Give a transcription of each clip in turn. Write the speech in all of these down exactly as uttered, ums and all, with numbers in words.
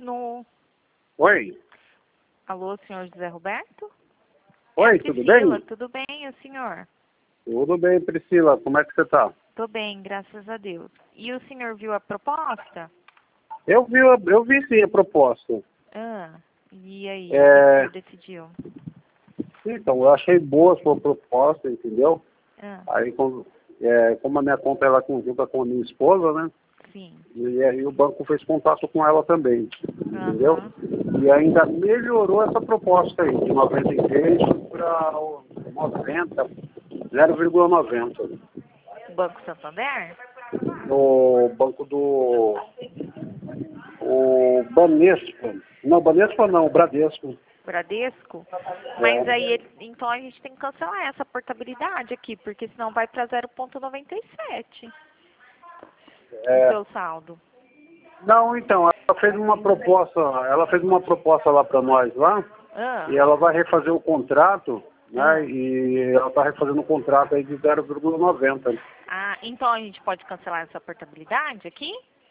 no... Oi. Alô, senhor José Roberto? Oi, é tudo Priscila, bem? tudo bem, e o senhor? Tudo bem, Priscila. Como é que você tá? Tô bem, graças a Deus. E o senhor viu a proposta? Eu vi, a- eu vi sim a proposta. Ah, e aí, o que É, o senhor decidiu? então, eu achei boa a sua proposta, entendeu? Ah, Aí, como, é, como a minha conta ela é conjunta com a minha esposa, né? sim. E aí o banco fez contato com ela também, entendeu? Aham. E ainda melhorou essa proposta aí, de noventa e três para noventa, zero vírgula noventa. O Banco Santander? No banco do o Banespa. Não, Banespa não, o Bradesco. Bradesco? Mas É. aí, ele- então a gente tem que cancelar essa portabilidade aqui, porque senão vai para zero vírgula noventa e sete o É, seu saldo. não, então, ela fez uma proposta, ela fez uma proposta lá para nós lá, Ah, e ela vai refazer o contrato, ah. né? E ela está refazendo o contrato aí de zero vírgula noventa. Ah, então a gente pode cancelar essa portabilidade aqui?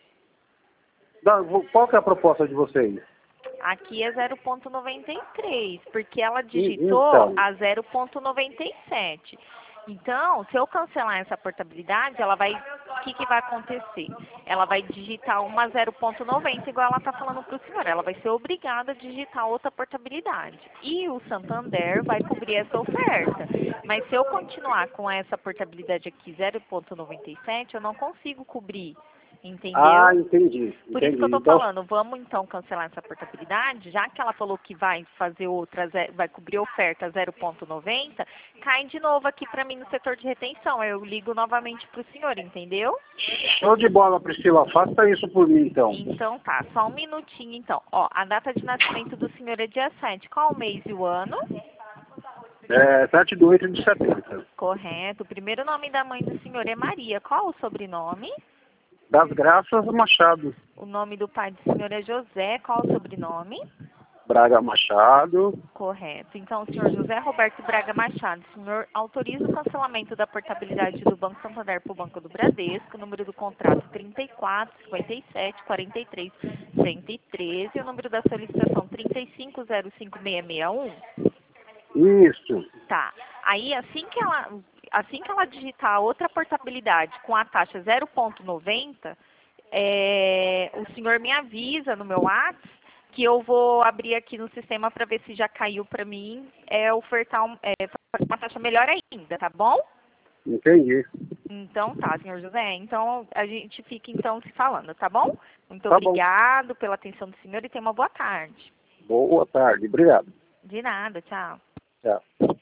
Dá- Qual que é a proposta de vocês? Aqui é zero vírgula noventa e três, porque ela E- digitou Então, a zero vírgula noventa e sete. Então, se eu cancelar essa portabilidade, ela vai, o que, que vai acontecer? Ela vai digitar uma zero vírgula noventa, igual ela está falando para o senhor. Ela vai ser obrigada a digitar outra portabilidade. E o Santander vai cobrir essa oferta. Mas se eu continuar com essa portabilidade aqui zero vírgula noventa e sete, eu não consigo cobrir. Entendeu? ah, entendi, Por isso que eu entendi. estou Então, falando, vamos então cancelar essa portabilidade, já que ela falou que vai fazer outra, ze- vai cobrir oferta zero vírgula noventa, cai de novo aqui para mim no setor de retenção. Eu ligo novamente para o senhor, entendeu? show de bola, Priscila. Faça isso por mim, então. Então tá, só um minutinho então. Ó, a data de nascimento do senhor é dia sete. Qual o mês e o ano? É sete de oito de setenta. Correto. O primeiro nome da mãe do senhor é Maria. Qual o sobrenome? Das Graças Machado. O nome do pai do senhor é José. Qual o sobrenome? Braga Machado. Correto. Então, o senhor José Roberto Braga Machado, o senhor autoriza o cancelamento da portabilidade do Banco Santander para o Banco do Bradesco, o número do contrato trinta e quatro, cinquenta e sete, quarenta e três, cento e treze, e o número da solicitação trinta e cinco zero cinco seis seis um. Isso. Tá. Aí, assim que ela, assim que ela digitar a outra portabilidade com a taxa zero vírgula noventa, é, o senhor me avisa no meu WhatsApp que eu vou abrir aqui no sistema para ver se já caiu para mim, é ofertar um, é, uma taxa melhor ainda, tá bom? Entendi. Então tá, senhor José. Então a gente fica então se falando, tá bom? Muito Tá bom. obrigado pela atenção do senhor e tenha uma boa tarde. Boa tarde. Obrigado. De nada, tchau. Tchau.